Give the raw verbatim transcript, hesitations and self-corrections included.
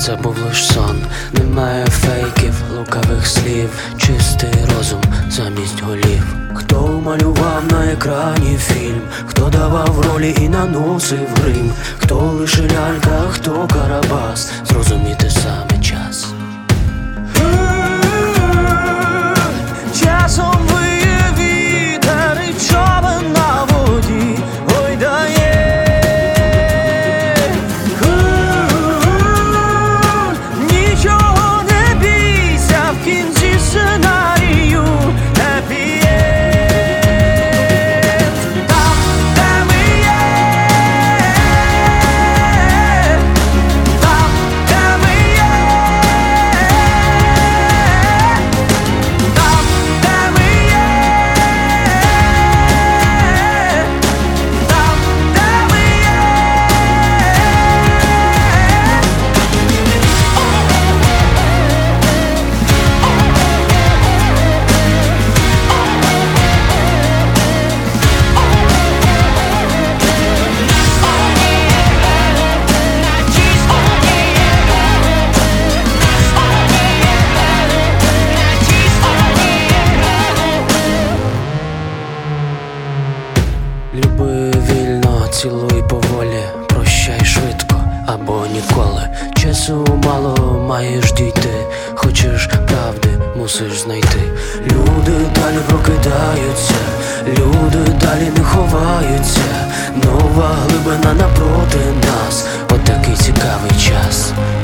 це був лиш сон. Немає фейків, лукавих слів, чистий розум замість голів. Хто малював на екрані фільм, хто давав ролі і наносив грим, хто лише лялька, хто Карабас, зрозуміти саме час. Часом виє вітер і човен на воді гойдає. Нічого не бійся, в кінці сценарію happy end. Там, де ми є, там, де ми є, там, де ми є, там, де ми є. Люби вільно, цілуй поволі, прощай швидко або ніколи. Часу мало, маєш дійти, хочеш правди, мусиш знайти. Люди далі прокидаються, люди далі не ховаються. Нова глибина напроти нас, отакий цікавий час.